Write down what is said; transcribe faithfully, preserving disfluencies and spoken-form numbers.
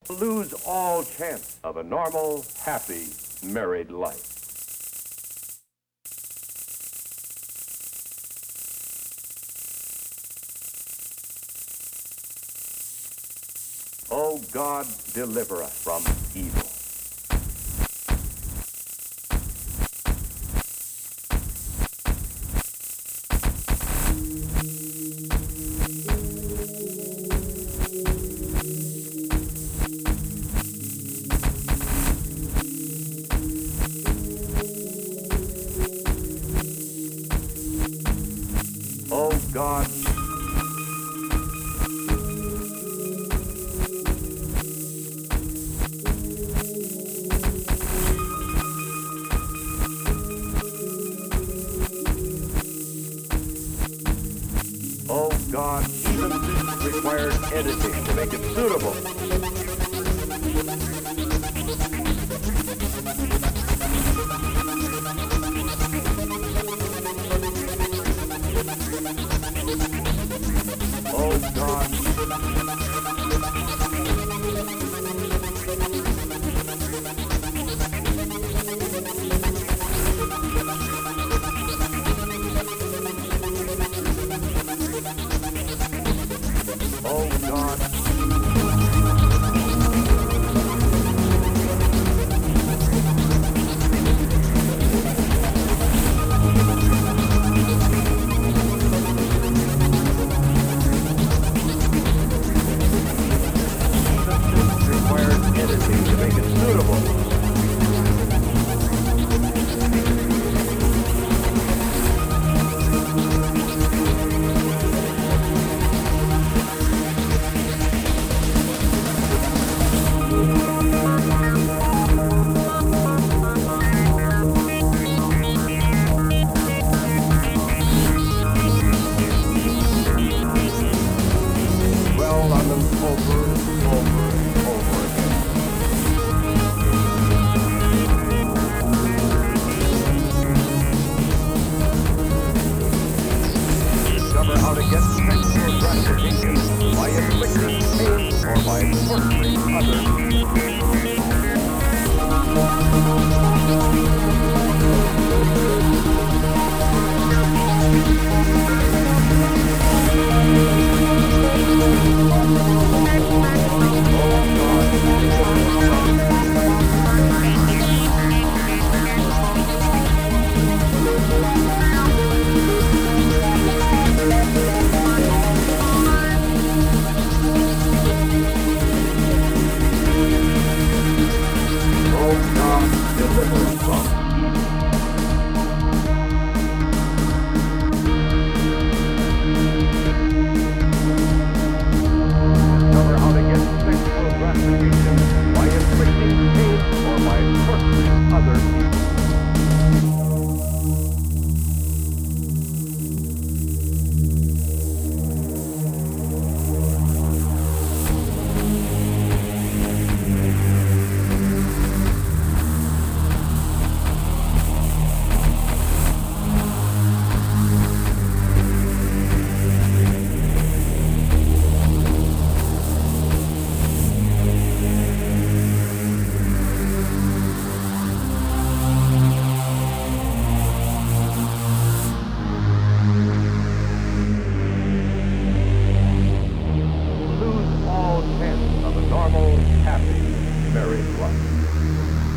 Lose all chance of a normal, happy, married life. Oh God, deliver us from evil. Oh God, oh God, even this requires editing to make it suitable. Oh God. Oh God. Requires editing to make it suitable. Dwell on them over and over and over again. Discover how to get sexual gratification by inflicting pain or by torturing others. Oh God, deliver us from discover how to get sexual gratification by inflicting pain or by torturing other people. Lose all chance of a normal, happy, married life.